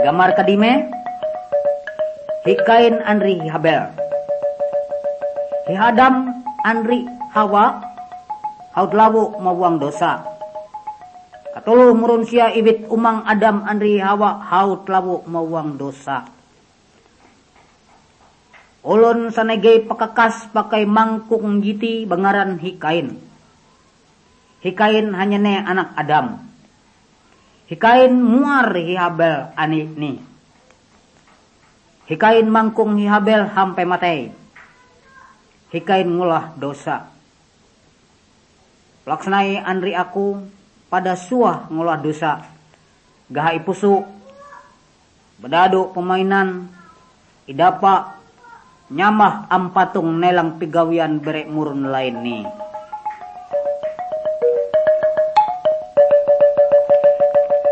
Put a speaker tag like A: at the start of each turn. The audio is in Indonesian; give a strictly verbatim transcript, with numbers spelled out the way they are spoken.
A: Gamar kadime hikain Andri Habel. Hihadam Andri Hawa haud lawu mawang dosa. Katulu murun sia ibit umang Adam Andri Hawa haud lawu mawang dosa. Ulun sanegay pakakas pakai mangkung jiti bangaran hikain. Hikain hanya ne anak Adam. Hikain muar hi Habel ani ni. Hikain mangkung hi Habel hampe matay. Hikain ngulah dosa. Laksanai Andri aku pada suah ngulah dosa. Gahai pusu. Bedado pemainan. Idapa. Nyamah ampatung nelang pigawian berek murun lain ni.